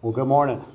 Well, good morning.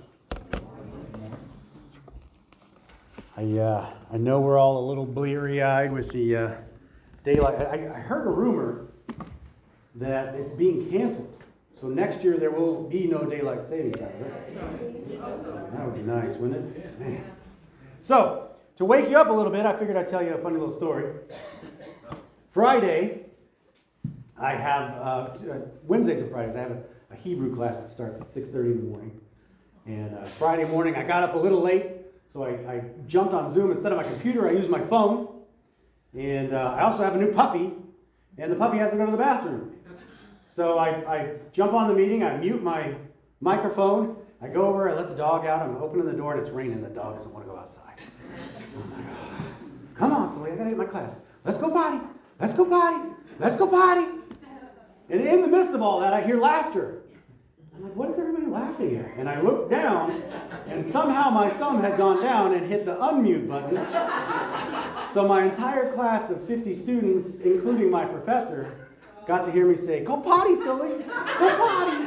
I know we're all a little bleary-eyed with the daylight. I heard a rumor that it's being canceled. So next year there will be no daylight saving time, right? That would be nice, wouldn't it? Man. So, to wake you up a little bit, I figured I'd tell you a funny little story. Friday, I have, Wednesdays and Fridays, I have a Hebrew class that starts at 6:30 in the morning. And Friday morning, I got up a little late, so I jumped on Zoom. Instead of my computer, I used my phone. And I also have a new puppy, and the puppy has to go to the bathroom. So I jump on the meeting, I mute my microphone, I go over, I let the dog out, I'm opening the door, and it's raining. The dog doesn't want to go outside. I'm like, oh, come on, Sully, I got to get my class. Let's go potty. Let's go potty. Let's go potty. And in the midst of all that, I hear laughter. I'm like, what is everybody laughing at? And I look down, and somehow my thumb had gone down and hit the unmute button. So my entire class of 50 students, including my professor, got to hear me say, "Go potty, Sully! Go potty!"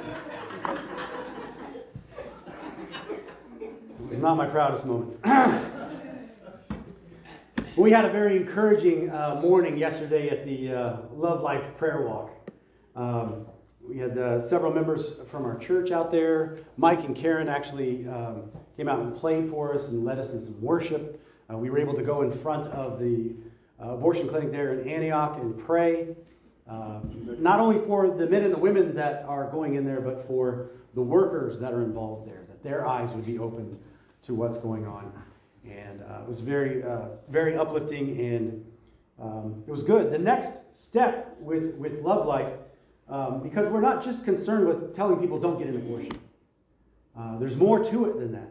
It was not my proudest moment. We had a very encouraging morning yesterday at the Love Life Prayer Walk. We had several members from our church out there. Mike and Karen actually came out and played for us and led us in some worship. We were able to go in front of the abortion clinic there in Antioch and pray. Not only for the men and the women that are going in there, but for the workers that are involved there, that their eyes would be opened to what's going on. And it was very, very uplifting, and it was good. The next step with Love Life, because we're not just concerned with telling people don't get an abortion. There's more to it than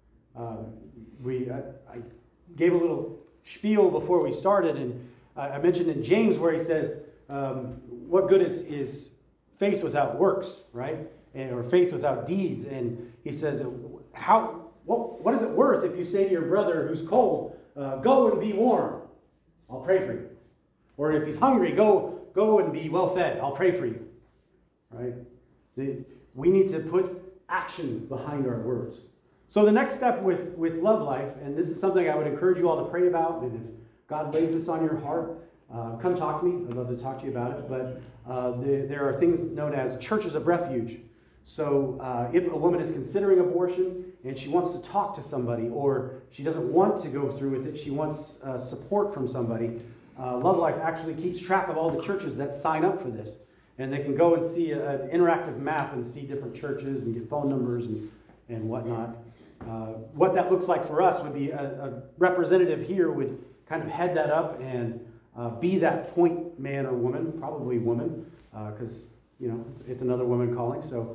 that. I gave a little spiel before we started, and I mentioned in James where he says, what good is faith without works, right? Or faith without deeds. And he says, what is it worth if you say to your brother who's cold, go and be warm, I'll pray for you. Or if he's hungry, go and be well fed, I'll pray for you. Right? We need to put action behind our words. So the next step with Love Life, and this is something I would encourage you all to pray about, and if God lays this on your heart, come talk to me. I'd love to talk to you about it. But there are things known as churches of refuge. So if a woman is considering abortion and she wants to talk to somebody, or she doesn't want to go through with it, she wants support from somebody, Love Life actually keeps track of all the churches that sign up for this. And they can go and see an interactive map and see different churches and get phone numbers and whatnot. What that looks like for us would be a representative here would kind of head that up and be that point man or woman, probably woman, because it's another woman calling. So,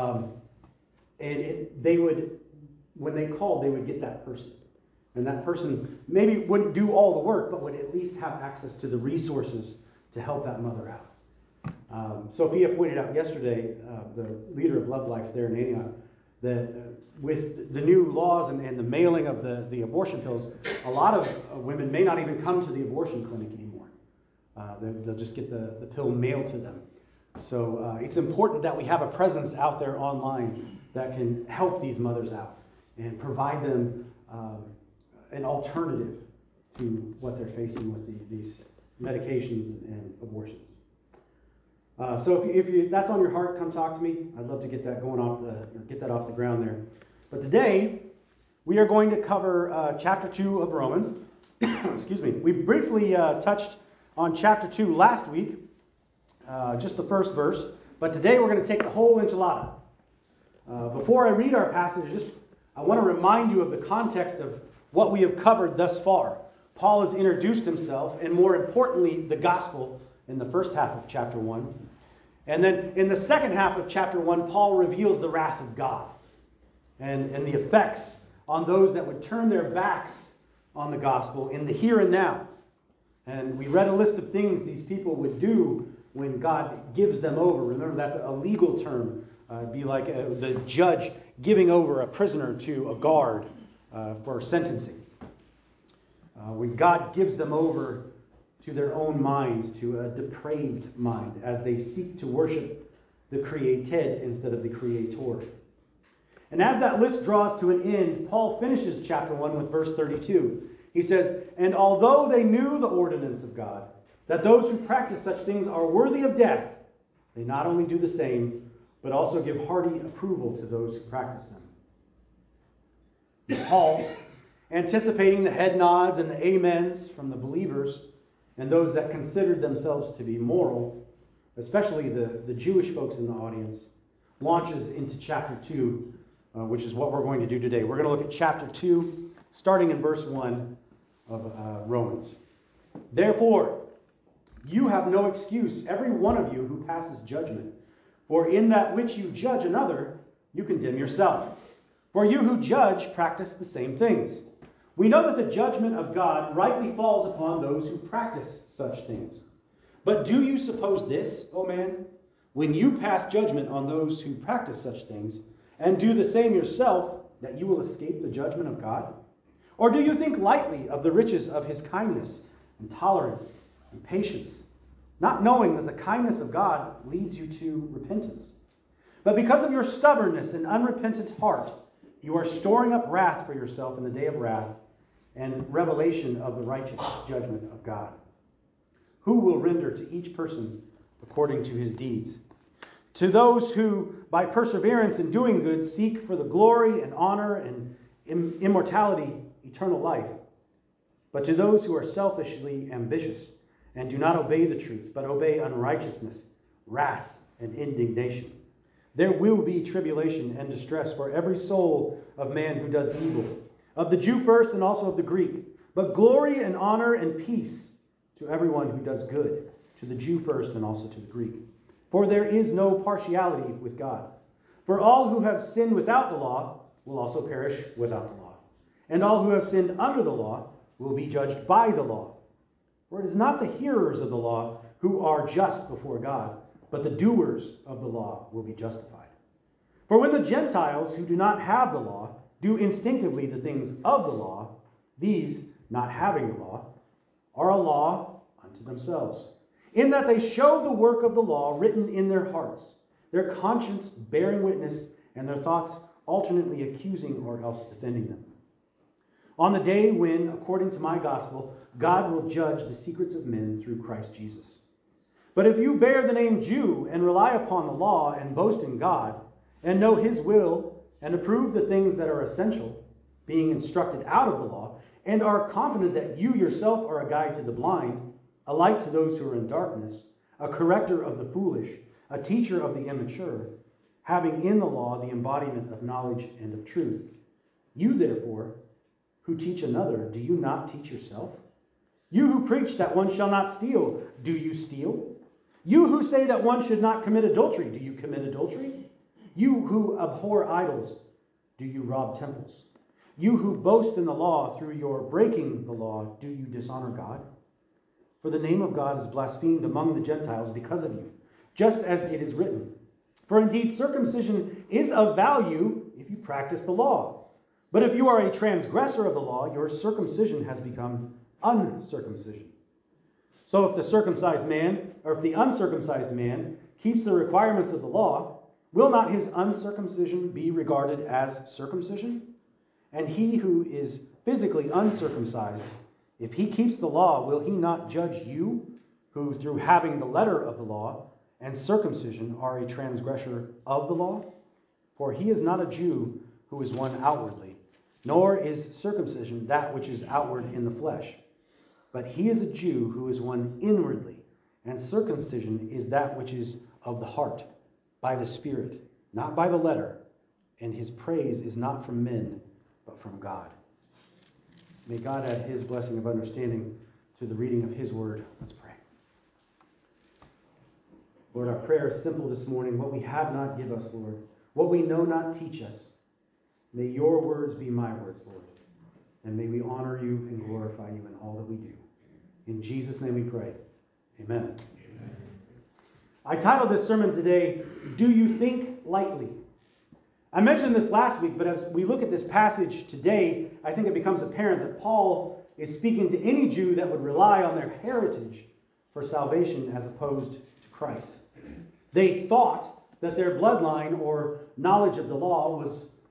they would, when they called, they would get that person, and that person maybe wouldn't do all the work, but would at least have access to the resources to help that mother out. Sophia pointed out yesterday, the leader of Love Life there in Antioch, that with the new laws and the mailing of the abortion pills, a lot of women may not even come to the abortion clinic anymore. They'll just get the pill mailed to them. So it's important that we have a presence out there online that can help these mothers out and provide them an alternative to what they're facing with these medications and abortions. So if that's on your heart, come talk to me. I'd love to get that get that off the ground there. But today we are going to cover chapter 2 of Romans. Excuse me. We briefly touched on chapter 2 last week, just the first verse. But today we're going to take the whole enchilada. Before I read our passage, I want to remind you of the context of what we have covered thus far. Paul has introduced himself, and more importantly, the gospel in the first half of chapter 1. And then in the second half of chapter 1, Paul reveals the wrath of God and the effects on those that would turn their backs on the gospel in the here and now. And we read a list of things these people would do when God gives them over. Remember, that's a legal term. It'd be like the judge giving over a prisoner to a guard for sentencing. When God gives them over to their own minds, to a depraved mind, as they seek to worship the created instead of the creator. And as that list draws to an end, Paul finishes chapter 1 with verse 32. He says, "And although they knew the ordinance of God, that those who practice such things are worthy of death, they not only do the same, but also give hearty approval to those who practice them." Paul, anticipating the head nods and the amens from the believers and those that considered themselves to be moral, especially the Jewish folks in the audience, launches into chapter 2, which is what we're going to do today. We're going to look at chapter 2, starting in verse 1 of Romans. "Therefore, you have no excuse, every one of you who passes judgment. For in that which you judge another, you condemn yourself. For you who judge practice the same things. We know that the judgment of God rightly falls upon those who practice such things. But do you suppose this, O man, when you pass judgment on those who practice such things, and do the same yourself, that you will escape the judgment of God? Or do you think lightly of the riches of his kindness and tolerance and patience, not knowing that the kindness of God leads you to repentance? But because of your stubbornness and unrepentant heart, you are storing up wrath for yourself in the day of wrath and revelation of the righteous judgment of God, who will render to each person according to his deeds. To those who, by perseverance in doing good, seek for the glory and honor and immortality, eternal life. But to those who are selfishly ambitious and do not obey the truth, but obey unrighteousness, wrath, and indignation, there will be tribulation and distress for every soul of man who does evil, of the Jew first and also of the Greek, but glory and honor and peace to everyone who does good, to the Jew first and also to the Greek. For there is no partiality with God. For all who have sinned without the law will also perish without the law. And all who have sinned under the law will be judged by the law. For it is not the hearers of the law who are just before God, but the doers of the law will be justified. For when the Gentiles who do not have the law do instinctively the things of the law, these, not having the law, are a law unto themselves, in that they show the work of the law written in their hearts, their conscience bearing witness, and their thoughts alternately accusing or else defending them. On the day when, according to my gospel, God will judge the secrets of men through Christ Jesus. But if you bear the name Jew and rely upon the law and boast in God, and know his will and approve the things that are essential, being instructed out of the law, and are confident that you yourself are a guide to the blind, a light to those who are in darkness, a corrector of the foolish, a teacher of the immature, having in the law the embodiment of knowledge and of truth. You, therefore, who teach another, do you not teach yourself? You who preach that one shall not steal, do you steal? You who say that one should not commit adultery, do you commit adultery? You who abhor idols, do you rob temples? You who boast in the law through your breaking the law, do you dishonor God? For the name of God is blasphemed among the Gentiles because of you, just as it is written. For indeed circumcision is of value if you practice the law. But if you are a transgressor of the law, your circumcision has become uncircumcision. So if the circumcised man, or if the uncircumcised man, keeps the requirements of the law, will not his uncircumcision be regarded as circumcision? And he who is physically uncircumcised, if he keeps the law, will he not judge you, who through having the letter of the law and circumcision are a transgressor of the law? For he is not a Jew who is one outwardly, nor is circumcision that which is outward in the flesh. But he is a Jew who is one inwardly, and circumcision is that which is of the heart, by the Spirit, not by the letter, and his praise is not from men, but from God. May God add his blessing of understanding to the reading of his word. Let's pray. Lord, our prayer is simple this morning. What we have not, give us, Lord. What we know not, teach us. May your words be my words, Lord. And may we honor you and glorify you in all that we do. In Jesus' name we pray. Amen. Amen. I titled this sermon today, Do You Think Lightly? I mentioned this last week, but as we look at this passage today, I think it becomes apparent that Paul is speaking to any Jew that would rely on their heritage for salvation as opposed to Christ. They thought that their bloodline or knowledge of the law was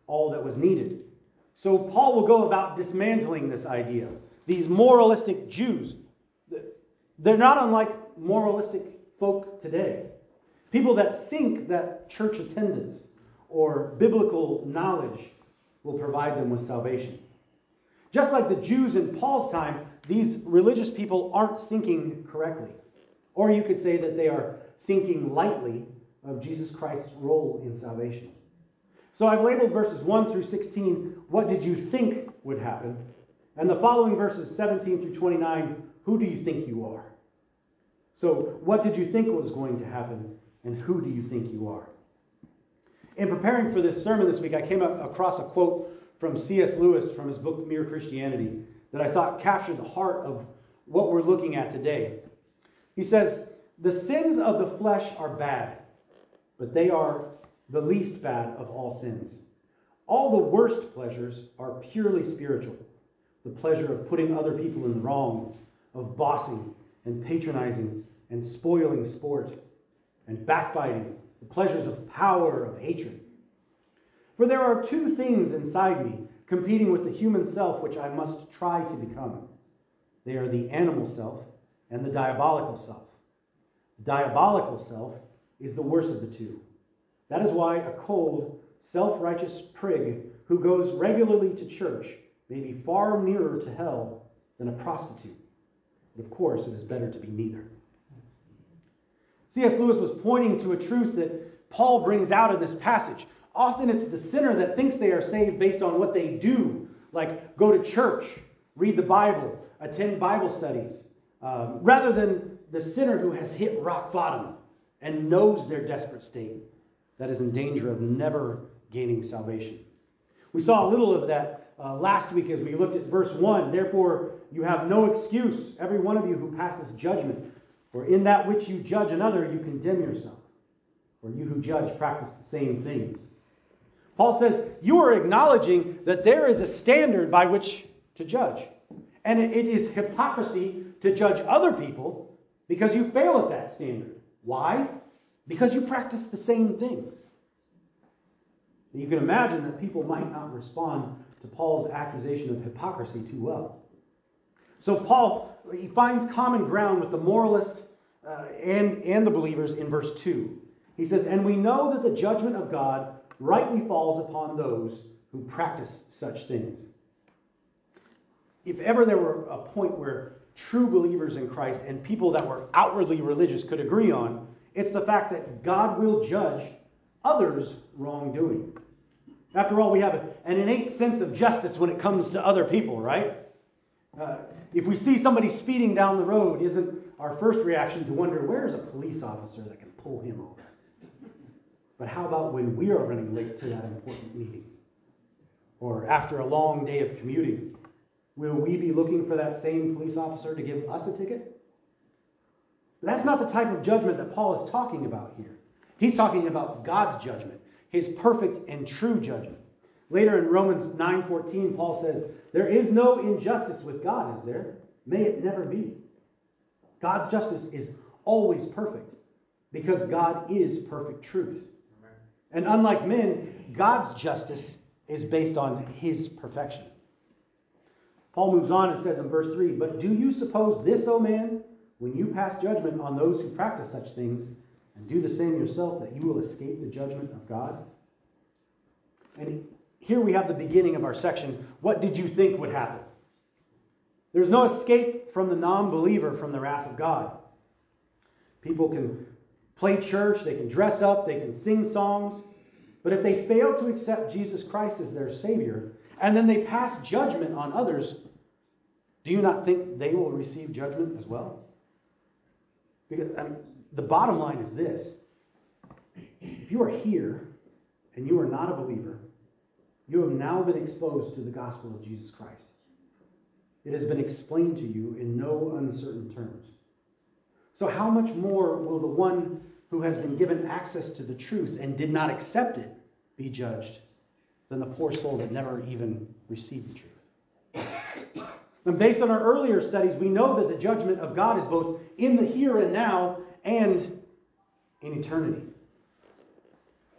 all that was needed. So Paul will go about dismantling this idea. These moralistic Jews, they're not unlike moralistic folk today. People that think that church attendance or biblical knowledge will provide them with salvation. Just like the Jews in Paul's time, these religious people aren't thinking correctly. Or you could say that they are thinking lightly of Jesus Christ's role in salvation. So I've labeled verses 1 through 16, what did you think would happen? And the following verses 17 through 29, who do you think you are? So what did you think was going to happen? And who do you think you are? In preparing for this sermon this week, I came across a quote from C.S. Lewis from his book Mere Christianity that I thought captured the heart of what we're looking at today. He says, "The sins of the flesh are bad, but they are the least bad of all sins. All the worst pleasures are purely spiritual. The pleasure of putting other people in the wrong, of bossing and patronizing and spoiling sport and backbiting, the pleasures of power, of hatred. For there are two things inside me competing with the human self which I must try to become. They are the animal self and the diabolical self. The diabolical self is the worst of the two. That is why a cold, self-righteous prig who goes regularly to church may be far nearer to hell than a prostitute. But of course, it is better to be neither." C.S. Lewis was pointing to a truth that Paul brings out in this passage. Often it's the sinner that thinks they are saved based on what they do, like go to church, read the Bible, attend Bible studies, rather than the sinner who has hit rock bottom and knows their desperate state, that is in danger of never gaining salvation. We saw a little of that last week as we looked at verse 1. "Therefore you have no excuse, every one of you who passes judgment. For in that which you judge another, you condemn yourself. For you who judge practice the same things." Paul says you are acknowledging that there is a standard by which to judge. And it is hypocrisy to judge other people because you fail at that standard. Why? Because you practice the same things. You can imagine that people might not respond to Paul's accusation of hypocrisy too well. So Paul, he finds common ground with the moralist and the believers in verse 2. He says, "And we know that the judgment of God rightly falls upon those who practice such things." If ever there were a point where true believers in Christ and people that were outwardly religious could agree on, it's the fact that God will judge others' wrongdoing. After all, we have an innate sense of justice when it comes to other people, right? If we see somebody speeding down the road, isn't our first reaction to wonder, where is a police officer that can pull him over? But how about when we are running late to that important meeting? Or after a long day of commuting? Will we be looking for that same police officer to give us a ticket? But that's not the type of judgment that Paul is talking about here. He's talking about God's judgment, his perfect and true judgment. Later in Romans 9:14, Paul says, "There is no injustice with God, is there? May it never be." God's justice is always perfect because God is perfect truth. And unlike men, God's justice is based on his perfection. Paul moves on and says in verse 3, "But do you suppose this, O man, when you pass judgment on those who practice such things, and do the same yourself, that you will escape the judgment of God?" And here we have the beginning of our section. What did you think would happen? There's no escape from the non-believer from the wrath of God. People can play church, they can dress up, they can sing songs, but if they fail to accept Jesus Christ as their Savior, and then they pass judgment on others, do you not think they will receive judgment as well? Because the bottom line is this. If you are here and you are not a believer, you have now been exposed to the gospel of Jesus Christ. It has been explained to you in no uncertain terms. So how much more will the one who has been given access to the truth and did not accept it be judged than the poor soul that never even received the truth? And based on our earlier studies, we know that the judgment of God is both in the here and now and in eternity.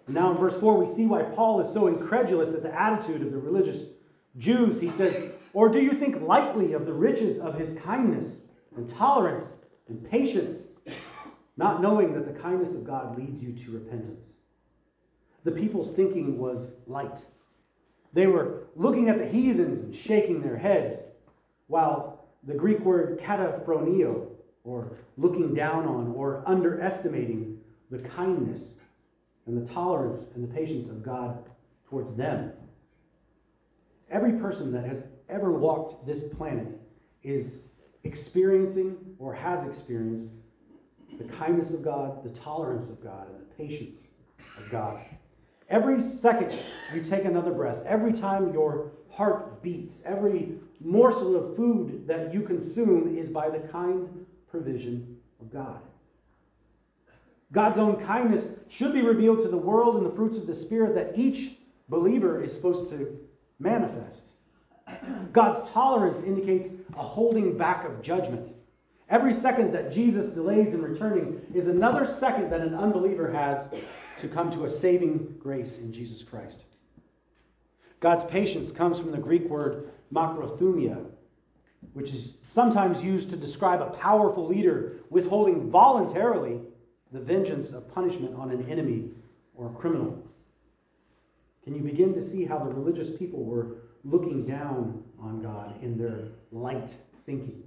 And now in verse 4, we see why Paul is so incredulous at the attitude of the religious Jews. He says, "Or do you think lightly of the riches of his kindness and tolerance and patience, not knowing that the kindness of God leads you to repentance?" The people's thinking was light. They were looking at the heathens and shaking their heads, while the Greek word kataphroneo, or looking down on or underestimating the kindness and the tolerance and the patience of God towards them. Every person that has ever walked this planet is experiencing or has experienced the kindness of God, the tolerance of God, and the patience of God. Every second you take another breath, every time your heart beats, every morsel of food that you consume is by the kind provision of God. God's own kindness should be revealed to the world in the fruits of the Spirit that each believer is supposed to manifest. God's tolerance indicates a holding back of judgment. Every second that Jesus delays in returning is another second that an unbeliever has to come to a saving grace in Jesus Christ. God's patience comes from the Greek word makrothumia, which is sometimes used to describe a powerful leader withholding voluntarily the vengeance of punishment on an enemy or a criminal. Can you begin to see how the religious people were looking down on God in their light thinking?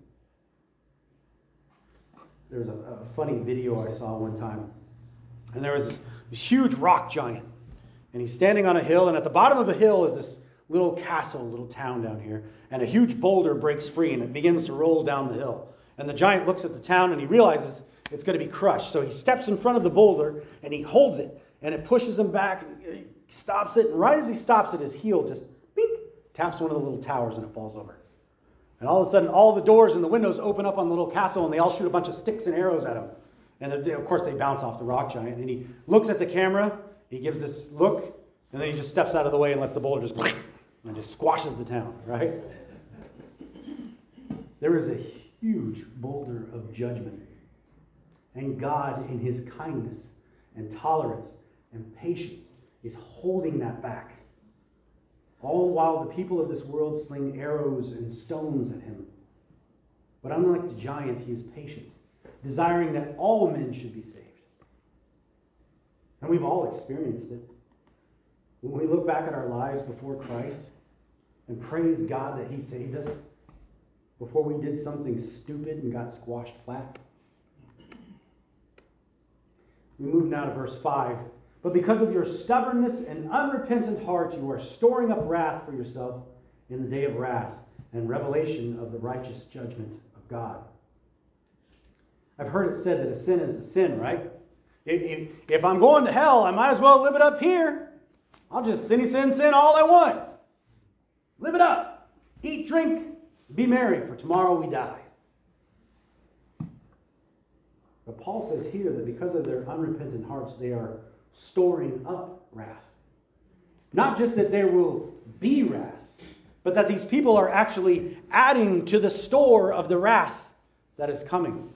There was a funny video I saw one time. And there was this huge rock giant. And he's standing on a hill. And at the bottom of the hill is this little castle, little town down here. And a huge boulder breaks free and it begins to roll down the hill. And the giant looks at the town and he realizes it's going to be crushed. So he steps in front of the boulder and he holds it. And it pushes him back. And he stops it. And right as he stops it, his heel just bink, taps one of the little towers and it falls over. And all of a sudden, all the doors and the windows open up on the little castle, and they all shoot a bunch of sticks and arrows at him. And of course, they bounce off the rock giant. And he looks at the camera, he gives this look, and then he just steps out of the way and lets the boulder just and just squashes the town, right? There is a huge boulder of judgment. And God, in his kindness and tolerance and patience, is holding that back. All while the people of this world sling arrows and stones at him. But unlike the giant, he is patient, desiring that all men should be saved. And we've all experienced it. When we look back at our lives before Christ and praise God that he saved us before we did something stupid and got squashed flat. We move now to verse 5. But because of your stubbornness and unrepentant heart, you are storing up wrath for yourself in the day of wrath and revelation of the righteous judgment of God. I've heard it said that a sin is a sin, right? If I'm going to hell, I might as well live it up here. I'll just sin all I want. Live it up. Eat, drink, be merry, for tomorrow we die. But Paul says here that because of their unrepentant hearts, they are storing up wrath. Not just that there will be wrath, but that these people are actually adding to the store of the wrath that is coming.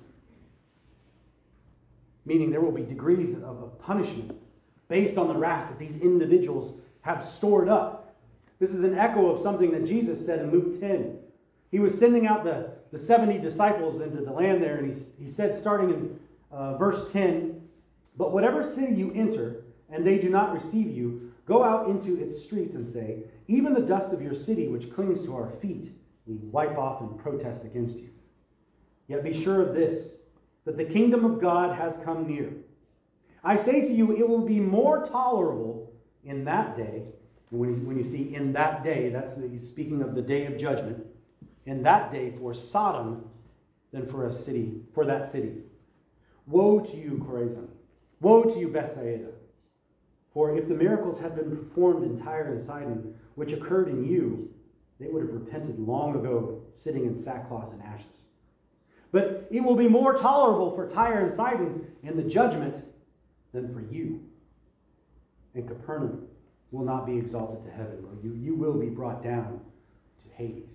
Meaning there will be degrees of punishment based on the wrath that these individuals have stored up. This is an echo of something that Jesus said in Luke 10. He was sending out the 70 disciples into the land there, and he said, starting in verse 10, "But whatever city you enter, and they do not receive you, go out into its streets and say, even the dust of your city which clings to our feet, we wipe off and protest against you. Yet be sure of this, that the kingdom of God has come near. I say to you, it will be more tolerable in that day." And when you see in that day, he's speaking of the day of judgment. In that day for Sodom than for that city. Woe to you, Chorazin! Woe to you, Bethsaida! For if the miracles had been performed in Tyre and Sidon, which occurred in you, they would have repented long ago, sitting in sackcloth and ashes. But it will be more tolerable for Tyre and Sidon in the judgment than for you. And Capernaum will not be exalted to heaven, but you will be brought down to Hades.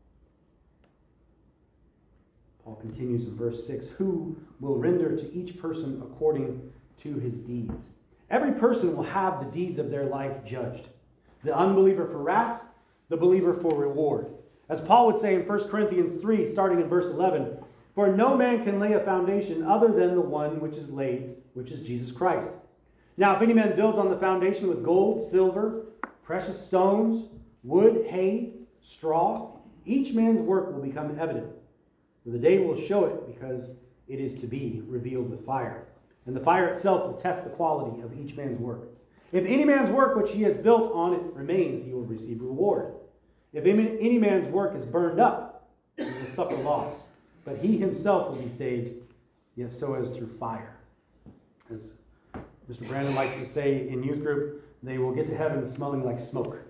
Paul continues in verse 6, "Who will render to each person according to his deeds? Every person will have the deeds of their life judged. The unbeliever for wrath, the believer for reward. As Paul would say in 1 Corinthians 3, starting in verse 11, for no man can lay a foundation other than the one which is laid, which is Jesus Christ. Now, if any man builds on the foundation with gold, silver, precious stones, wood, hay, straw, each man's work will become evident. For the day will show it, because it is to be revealed with fire. And the fire itself will test the quality of each man's work. If any man's work which he has built on it remains, he will receive reward. If any man's work is burned up, he will suffer loss. But he himself will be saved, yet so as through fire. As Mr. Brandon likes to say in youth group, they will get to heaven smelling like smoke.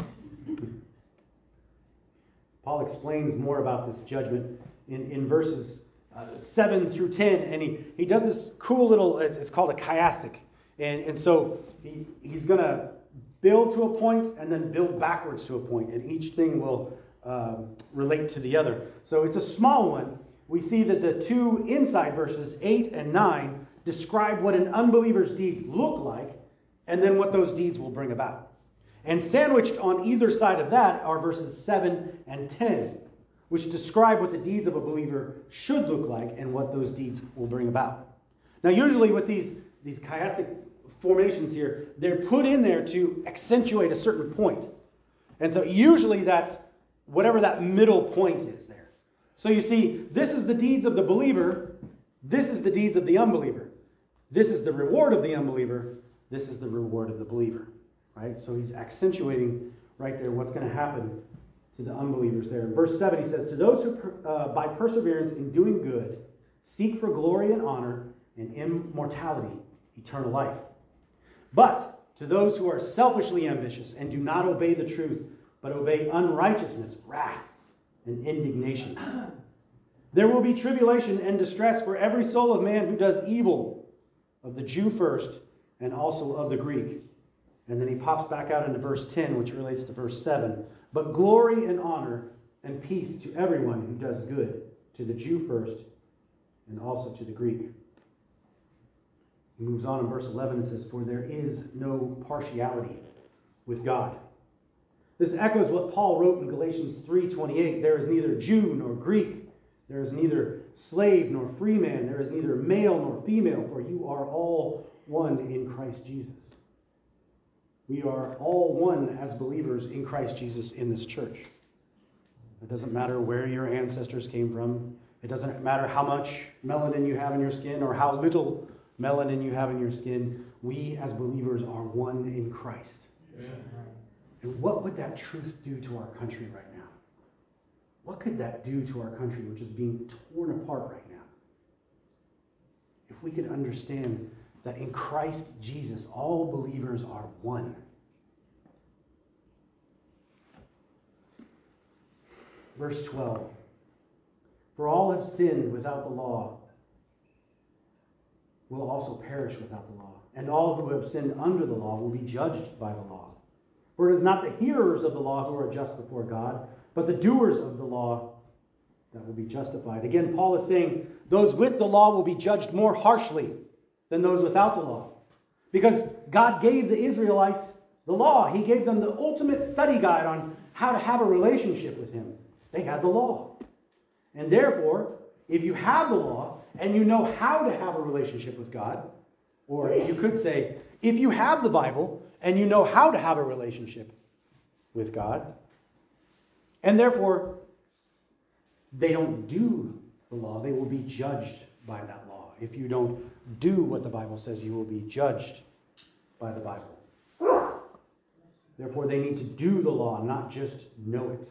Paul explains more about this judgment in verses 7 through 10, and he does this cool little, it's called a chiastic. And so he's going to build to a point and then build backwards to a point, and each thing will relate to the other. So it's a small one. We see that the two inside verses 8 and 9 describe what an unbeliever's deeds look like, and then what those deeds will bring about. And sandwiched on either side of that are verses 7 and 10, which describe what the deeds of a believer should look like and what those deeds will bring about. Now, usually with these chiastic formations here, they're put in there to accentuate a certain point. And so usually that's whatever that middle point is there. So you see, this is the deeds of the believer. This is the deeds of the unbeliever. This is the reward of the unbeliever. This is the reward of the believer. Right? So he's accentuating right there what's going to happen to the unbelievers there. In verse 7 he says, to those who by perseverance in doing good seek for glory and honor and immortality, eternal life. But to those who are selfishly ambitious and do not obey the truth, but obey unrighteousness, wrath, and indignation, there will be tribulation and distress for every soul of man who does evil, of the Jew first, and also of the Greek. And then he pops back out into verse 10, which relates to verse 7. But glory and honor and peace to everyone who does good, to the Jew first, and also to the Greek. He moves on in verse 11 and says, for there is no partiality with God. This echoes what Paul wrote in Galatians 3:28. There is neither Jew nor Greek. There is neither slave nor free man. There is neither male nor female, for you are all one in Christ Jesus. We are all one as believers in Christ Jesus in this church. It doesn't matter where your ancestors came from. It doesn't matter how much melanin you have in your skin or how little melanin you have in your skin. We as believers are one in Christ. Yeah. And what would that truth do to our country right now? What could that do to our country, which is being torn apart right now? If we could understand that in Christ Jesus, all believers are one. Verse 12. For all have sinned without the law, will also perish without the law. And all who have sinned under the law will be judged by the law. For it is not the hearers of the law who are just before God, but the doers of the law that will be justified. Again, Paul is saying those with the law will be judged more harshly than those without the law. Because God gave the Israelites the law. He gave them the ultimate study guide on how to have a relationship with him. They had the law. And therefore, if you have the law and you know how to have a relationship with God, or you could say, if you have the Bible and you know how to have a relationship with God, and therefore they don't do the law, they will be judged by that law. If you don't do what the Bible says, you will be judged by the Bible. Therefore, they need to do the law, not just know it.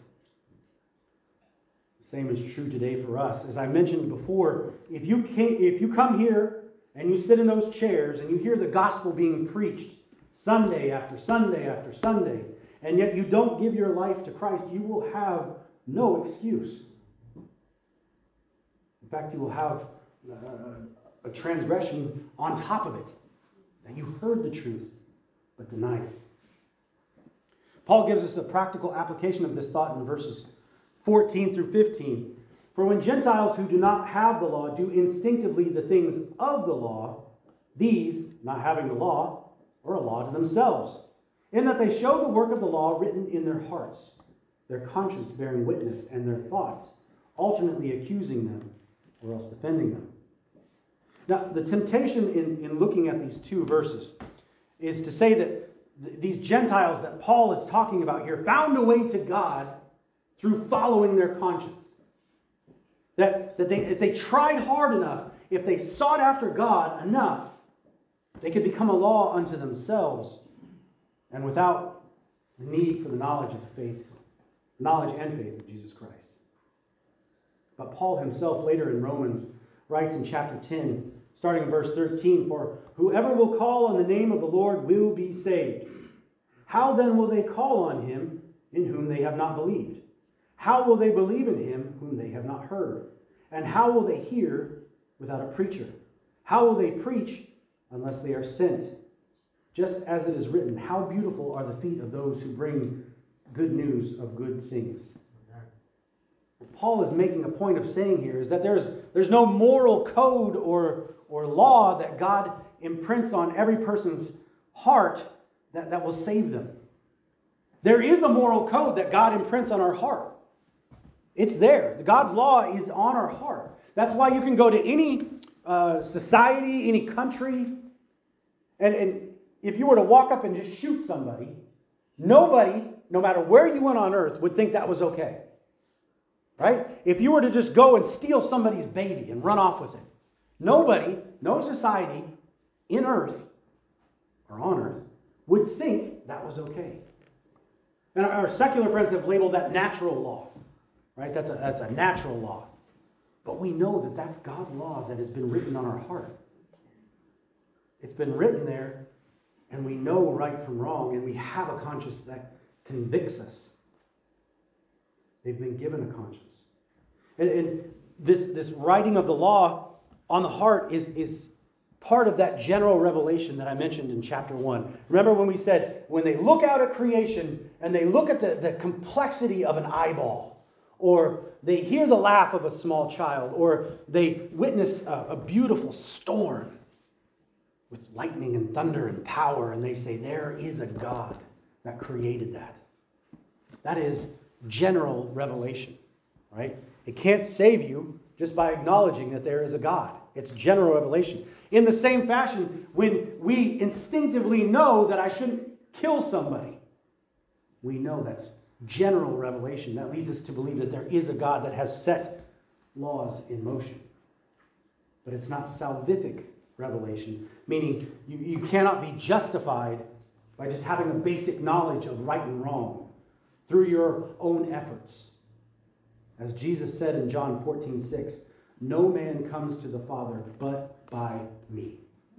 The same is true today for us. As I mentioned before, if you come here and you sit in those chairs and you hear the gospel being preached Sunday after Sunday after Sunday, and yet you don't give your life to Christ, you will have no excuse. In fact, you will have a transgression on top of it. That you heard the truth, but denied it. Paul gives us a practical application of this thought in verses 14 through 15. For when Gentiles who do not have the law do instinctively the things of the law, these, not having the law, or a law to themselves, in that they show the work of the law written in their hearts, their conscience bearing witness, and their thoughts alternately accusing them or else defending them. Now, the temptation in looking at these two verses is to say that these Gentiles that Paul is talking about here found a way to God through following their conscience. That if they tried hard enough, if they sought after God enough, they could become a law unto themselves, and without the need for the knowledge of faith, knowledge and faith of Jesus Christ. But Paul himself later in Romans writes in chapter 10, starting in verse 13, "For whoever will call on the name of the Lord will be saved. How then will they call on him in whom they have not believed? How will they believe in him whom they have not heard? And how will they hear without a preacher? How will they preach unless they are sent? Just as it is written, how beautiful are the feet of those who bring good news of good things." What Paul is making a point of saying here is that there's no moral code or law that God imprints on every person's heart that will save them. There is a moral code that God imprints on our heart. It's there. God's law is on our heart. That's why you can go to any society, any country, and if you were to walk up and just shoot somebody, nobody, no matter where you went on earth, would think that was okay. Right? If you were to just go and steal somebody's baby and run off with it, nobody, no society in earth or on earth would think that was okay. And our secular friends have labeled that natural law. Right? That's a natural law. But we know that that's God's law that has been written on our heart. It's been written there, and we know right from wrong, and we have a conscience that convicts us. They've been given a conscience. And this writing of the law on the heart is part of that general revelation that I mentioned in chapter 1. Remember when we said, when they look out at creation and they look at the complexity of an eyeball, or they hear the laugh of a small child, or they witness a beautiful storm with lightning and thunder and power, and they say, there is a God that created that. That is general revelation, right? It can't save you just by acknowledging that there is a God. It's general revelation. In the same fashion, when we instinctively know that I shouldn't kill somebody, we know that's general revelation. That leads us to believe that there is a God that has set laws in motion. But it's not salvific revelation, meaning you cannot be justified by just having a basic knowledge of right and wrong through your own efforts. As Jesus said in John 14:6, no man comes to the Father but by me.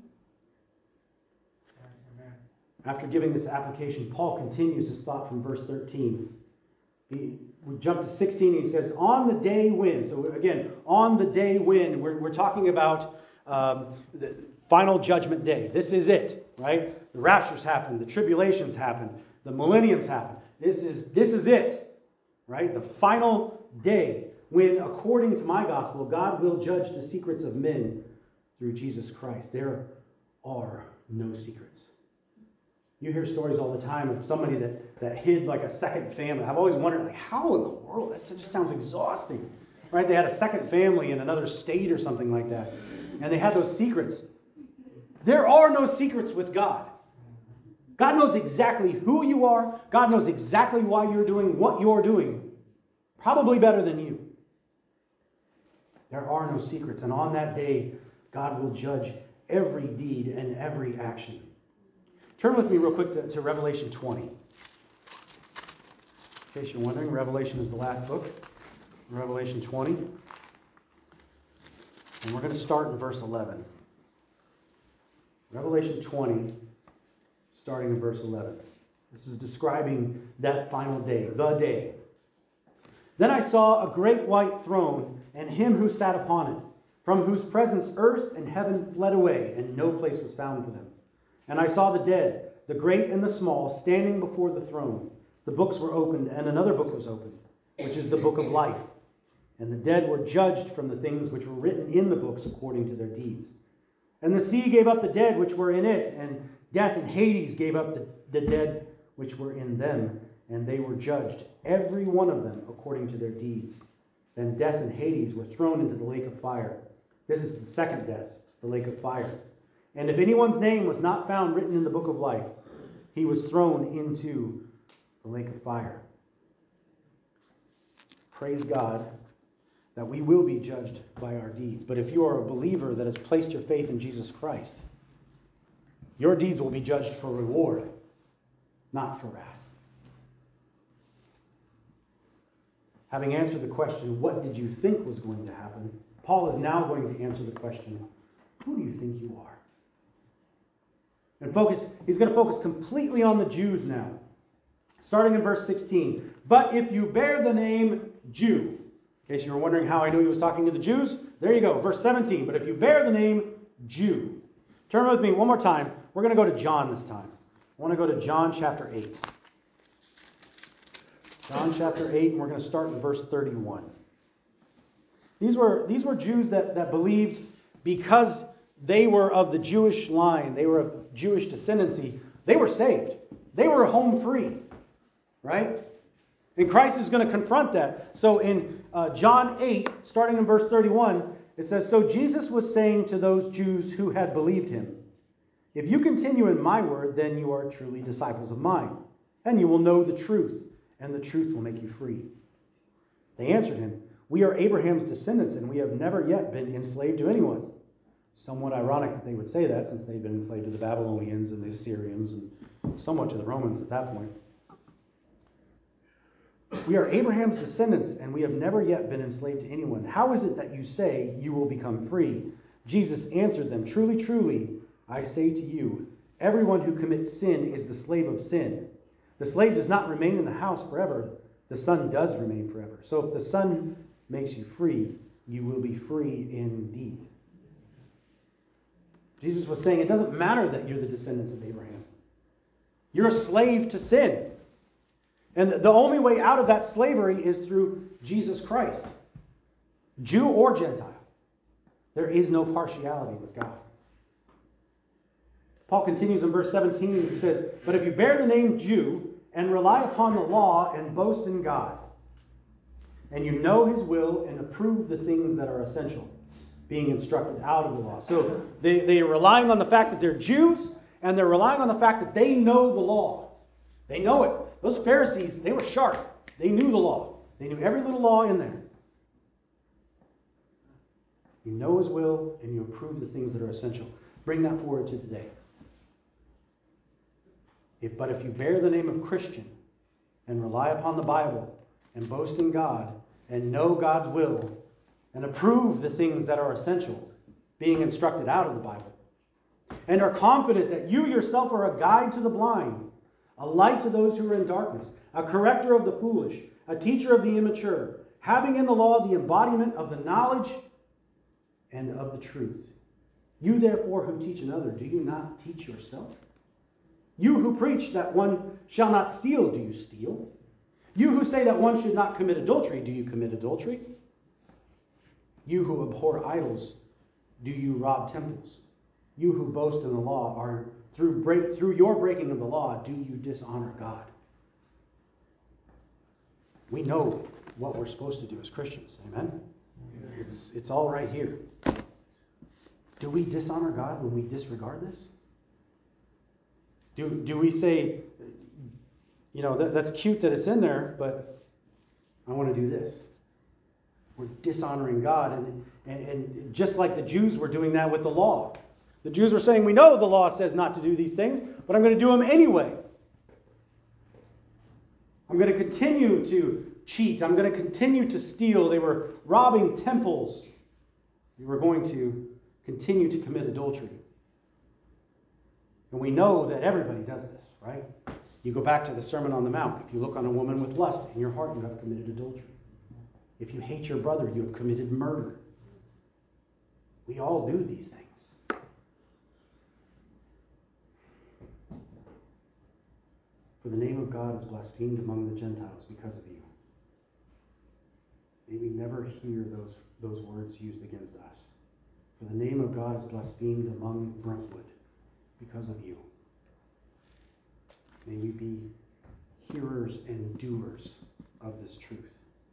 Amen. After giving this application, Paul continues his thought from verse 13. We jump to 16 and he says, on the day when, so again, on the day when, we're talking about the final judgment day. This is it, right? The raptures happen, the tribulations happen, the millenniums happen. This is it, right? The final day when, according to my gospel, God will judge the secrets of men through Jesus Christ. There are no secrets. You hear stories all the time of somebody that hid like a second family. I've always wondered, like, how in the world? That just sounds exhausting, right? They had a second family in another state or something like that, and they had those secrets. There are no secrets with God. God knows exactly who you are. God knows exactly why you're doing what you're doing. Probably better than you. There are no secrets. And on that day, God will judge every deed and every action. Turn with me real quick to Revelation 20. In case you're wondering, Revelation is the last book. Revelation 20. And we're going to start in verse 11. Revelation 20, starting in verse 11. This is describing that final day, the day. Then I saw a great white throne and him who sat upon it, from whose presence earth and heaven fled away, and no place was found for them. And I saw the dead, the great and the small, standing before the throne. The books were opened, and another book was opened, which is the book of life. And the dead were judged from the things which were written in the books according to their deeds. And the sea gave up the dead which were in it, and Death and Hades gave up the dead which were in them, and they were judged, every one of them according to their deeds. Then death and Hades were thrown into the lake of fire. This is the second death, the lake of fire. And if anyone's name was not found written in the book of life, he was thrown into the lake of fire. Praise God that we will be judged by our deeds. But if you are a believer that has placed your faith in Jesus Christ, your deeds will be judged for reward, not for wrath. Having answered the question, what did you think was going to happen? Paul is now going to answer the question, who do you think you are? And he's going to focus completely on the Jews now. Starting in verse 16. But if you bear the name Jew, in case you were wondering how I knew he was talking to the Jews, there you go, verse 17. But if you bear the name Jew. Turn with me one more time. We're going to go to John this time. I want to go to John chapter 8. John chapter 8, and we're going to start in verse 31. These were Jews that believed because they were of the Jewish line, they were of Jewish descendancy, they were saved. They were home free, right? And Christ is going to confront that. So in John 8, starting in verse 31, it says, So Jesus was saying to those Jews who had believed him, If you continue in my word, then you are truly disciples of mine, and you will know the truth, and the truth will make you free. They answered him, We are Abraham's descendants, and we have never yet been enslaved to anyone. Somewhat ironic that they would say that, since they'd been enslaved to the Babylonians and the Assyrians, and somewhat to the Romans at that point. We are Abraham's descendants, and we have never yet been enslaved to anyone. How is it that you say you will become free? Jesus answered them, Truly, truly, I say to you, everyone who commits sin is the slave of sin. The slave does not remain in the house forever. The son does remain forever. So if the son makes you free, you will be free indeed. Jesus was saying it doesn't matter that you're the descendants of Abraham. You're a slave to sin. And the only way out of that slavery is through Jesus Christ. Jew or Gentile. There is no partiality with God. Paul continues in verse 17. He says, But if you bear the name Jew and rely upon the law and boast in God, and you know his will and approve the things that are essential, being instructed out of the law. So they are relying on the fact that they're Jews, and they're relying on the fact that they know the law. They know it. Those Pharisees, they were sharp. They knew the law. They knew every little law in there. You know his will, and you approve the things that are essential. Bring that forward to today. But if you bear the name of Christian and rely upon the Bible and boast in God and know God's will and approve the things that are essential, being instructed out of the Bible, and are confident that you yourself are a guide to the blind, a light to those who are in darkness, a corrector of the foolish, a teacher of the immature, having in the law the embodiment of the knowledge and of the truth. You therefore who teach another, do you not teach yourself? You who preach that one shall not steal, do you steal? You who say that one should not commit adultery, do you commit adultery? You who abhor idols, do you rob temples? You who boast in the law, are through your breaking of the law, do you dishonor God? We know what we're supposed to do as Christians. Amen? It's all right here. Do we dishonor God when we disregard this? Do we say, that's cute that it's in there, but I want to do this? We're dishonoring God. And just like the Jews were doing that with the law. The Jews were saying, we know the law says not to do these things, but I'm going to do them anyway. I'm going to continue to cheat. I'm going to continue to steal. They were robbing temples. They were going to continue to commit adultery. And we know that everybody does this, right? You go back to the Sermon on the Mount. If you look on a woman with lust in your heart, you have committed adultery. If you hate your brother, you have committed murder. We all do these things. For the name of God is blasphemed among the Gentiles because of you. May we never hear those words used against us. For the name of God is blasphemed among Brentwood because of you. May we be hearers and doers of this truth.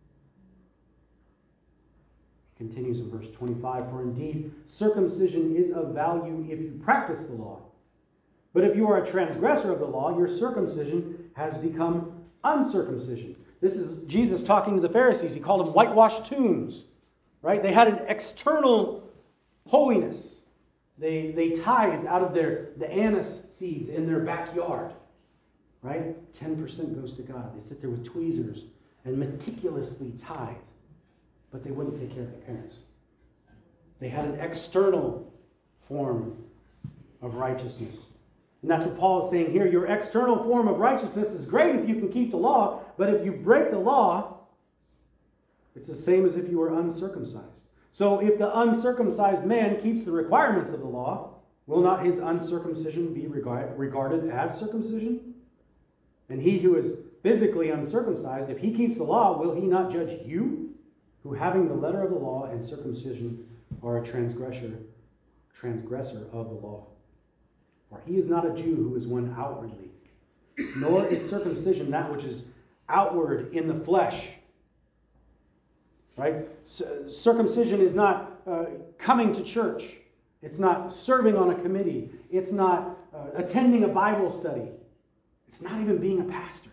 It continues in verse 25, for indeed circumcision is of value if you practice the law. But if you are a transgressor of the law, your circumcision has become uncircumcision. This is Jesus talking to the Pharisees. He called them whitewashed tombs. Right? They had an external holiness. They tithed out of the anise seeds in their backyard. Right? 10% goes to God. They sit there with tweezers and meticulously tithe. But they wouldn't take care of their parents. They had an external form of righteousness. And that's what Paul is saying here. Your external form of righteousness is great if you can keep the law. But if you break the law, it's the same as if you were uncircumcised. So if the uncircumcised man keeps the requirements of the law, will not his uncircumcision be regarded as circumcision? And he who is physically uncircumcised, if he keeps the law, will he not judge you, who having the letter of the law and circumcision are a transgressor of the law? For he is not a Jew who is one outwardly, nor is circumcision that which is outward in the flesh. Right? Circumcision is not coming to church. It's not serving on a committee. It's not attending a Bible study. It's not even being a pastor.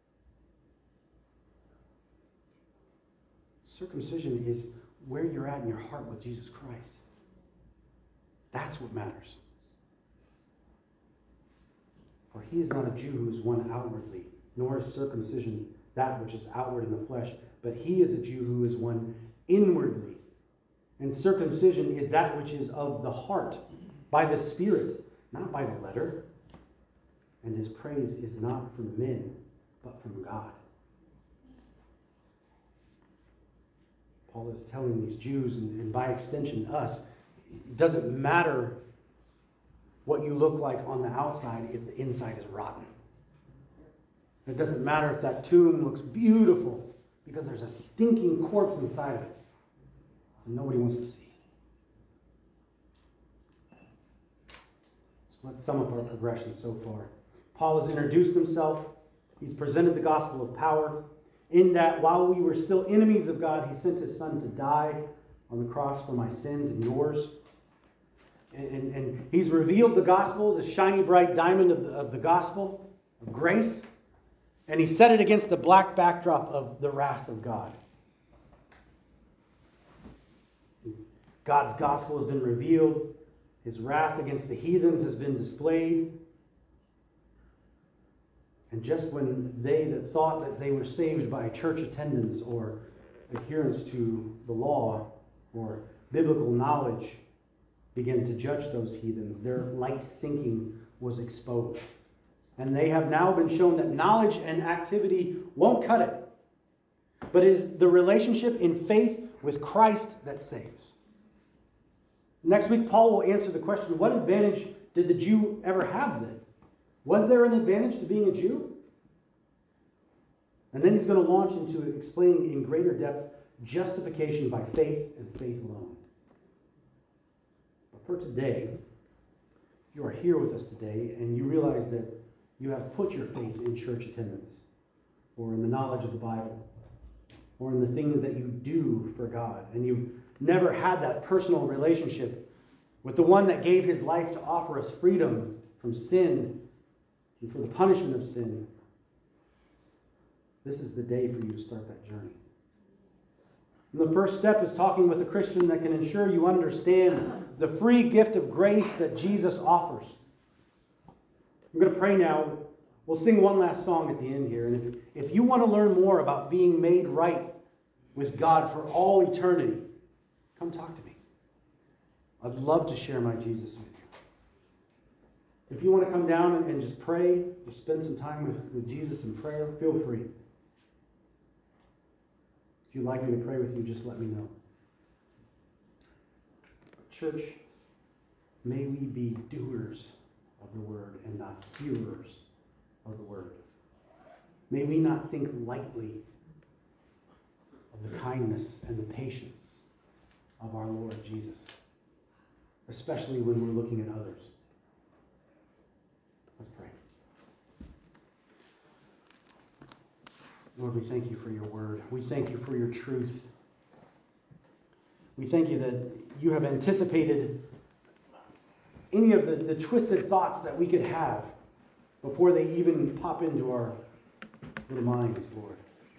Circumcision is where you're at in your heart with Jesus Christ. That's what matters. For he is not a Jew who is one outwardly, nor is circumcision that which is outward in the flesh, but he is a Jew who is one inwardly. And circumcision is that which is of the heart, by the Spirit, not by the letter. And his praise is not from men, but from God. Paul is telling these Jews, and by extension us, it doesn't matter what you look like on the outside if the inside is rotten. It doesn't matter if that tomb looks beautiful because there's a stinking corpse inside of it and nobody wants to see. So let's sum up our progression so far. Paul has introduced himself. He's presented the gospel of power in that while we were still enemies of God, he sent his son to die on the cross for my sins and yours. And he's revealed the gospel, the shiny, bright diamond of the gospel of grace. And he set it against the black backdrop of the wrath of God. God's gospel has been revealed. His wrath against the heathens has been displayed. And just when they that thought that they were saved by church attendance or adherence to the law or biblical knowledge began to judge those heathens, their light thinking was exposed. And they have now been shown that knowledge and activity won't cut it, but it is the relationship in faith with Christ that saves. Next week, Paul will answer the question, what advantage did the Jew ever have then? Was there an advantage to being a Jew? And then he's going to launch into explaining in greater depth justification by faith and faith alone. But for today, you are here with us today and you realize that you have put your faith in church attendance or in the knowledge of the Bible or in the things that you do for God. And you've never had that personal relationship with the one that gave his life to offer us freedom from sin and for the punishment of sin. This is the day for you to start that journey. And the first step is talking with a Christian that can ensure you understand the free gift of grace that Jesus offers. I'm going to pray now. We'll sing one last song at the end here. And if you want to learn more about being made right with God for all eternity, come talk to me. I'd love to share my Jesus with you. If you want to come down and just pray, just spend some time with Jesus in prayer, feel free. If you'd like me to pray with you, just let me know. Church, may we be doers of the word and not hearers of the word. May we not think lightly of the kindness and the patience of our Lord Jesus, especially when we're looking at others. Let's pray. Lord, we thank you for your word. We thank you for your truth. We thank you that you have anticipated any of the twisted thoughts that we could have before they even pop into our little minds, Lord.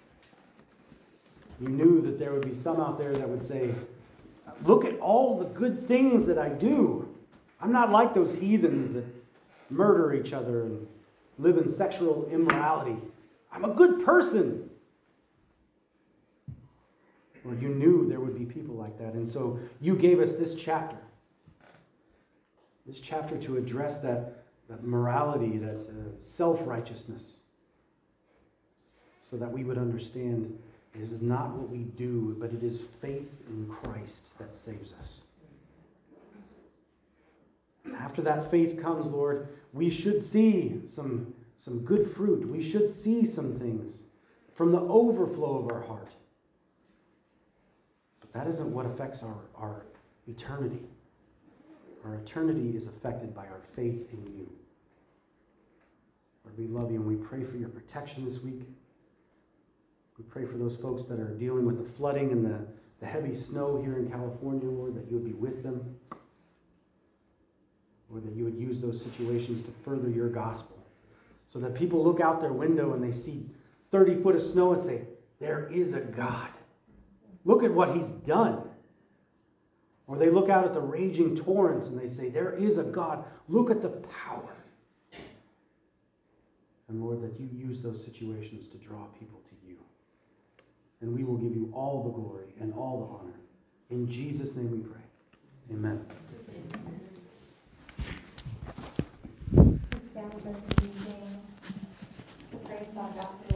You knew that there would be some out there that would say, look at all the good things that I do. I'm not like those heathens that murder each other and live in sexual immorality. I'm a good person. Lord, you knew there would be people like that. And so you gave us this chapter. This chapter to address that morality, that self-righteousness. So that we would understand it is not what we do, but it is faith in Christ that saves us. After that faith comes, Lord, we should see some good fruit. We should see some things from the overflow of our heart. But that isn't what affects our eternity. Our eternity is affected by our faith in you. Lord, we love you and we pray for your protection this week. We pray for those folks that are dealing with the flooding and the heavy snow here in California, Lord, that you would be with them. Lord, that you would use those situations to further your gospel. So that people look out their window and they see 30 foot of snow and say, there is a God. Look at what he's done. Or they look out at the raging torrents and they say, there is a God. Look at the power. And Lord, that you use those situations to draw people to you. And we will give you all the glory and all the honor. In Jesus' name we pray. Amen. Stand with us as we sing. So praise God.